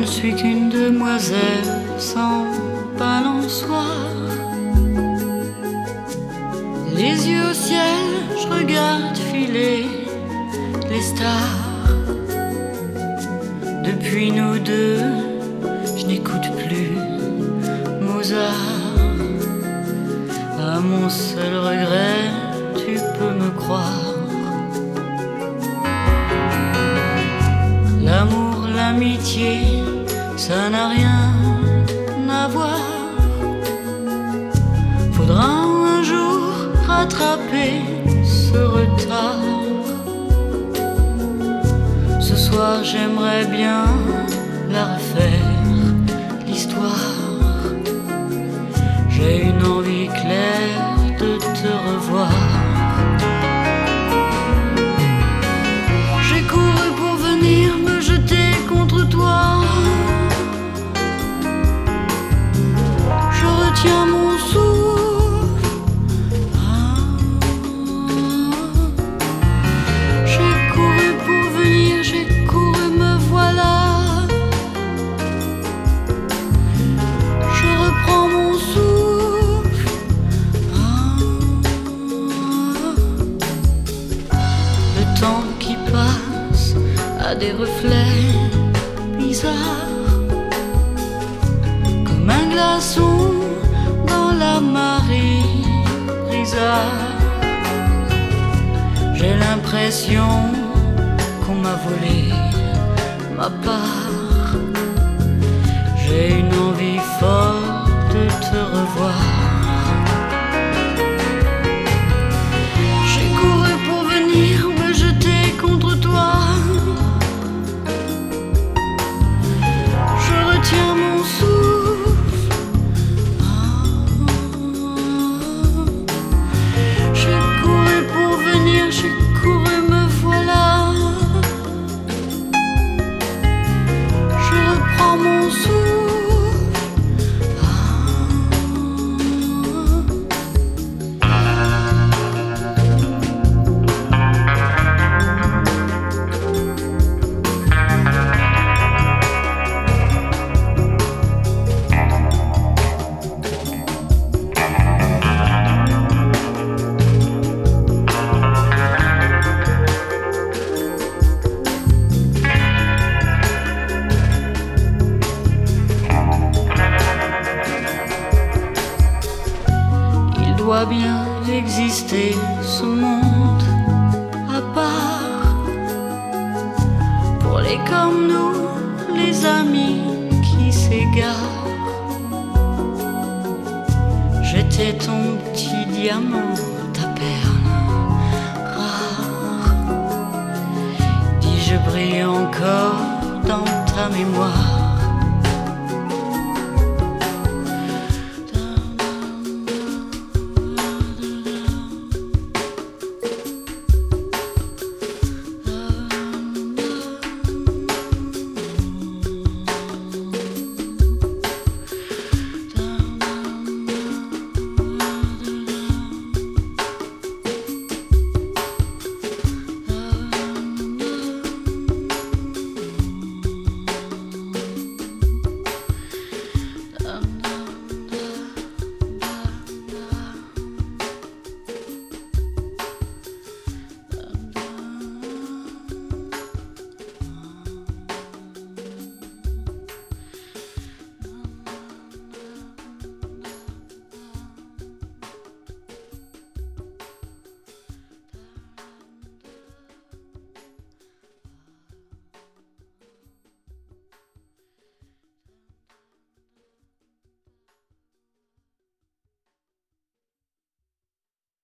suis qu'une demoiselle sans balançoire. Les yeux au ciel, je regarde filer les stars. Depuis nous deux, je n'écoute plus Mozart. À mon seul regret, tu peux me croire. L'amour, l'amitié, ça n'a rien à voir. Faudra un jour rattraper ce retard. Ce soir j'aimerais bien la refaire, l'histoire. J'ai une envie claire de te revoir. J'ai couru pour venir me jeter contre toi. Je retiens mon souffle. J'ai couru pour venir, j'ai couru, me voilà. Je reprends mon souffle. Le temps qui passe a des reflets bizarres, comme un glaçon dans la marée brisard. J'ai l'impression qu'on m'a volé ma part. J'ai une envie forte de te revoir. J'ai couru pour venir me jeter contre toi. Je retiens mon souffle. J'ai couru pour venir, j'ai couru, me voilà. Je reprends mon souffle. Il doit bien exister ce monde à part pour les comme nous, les amis qui s'égarent. J'étais ton petit diamant, ta perle rare. Dis, je brille encore dans ta mémoire.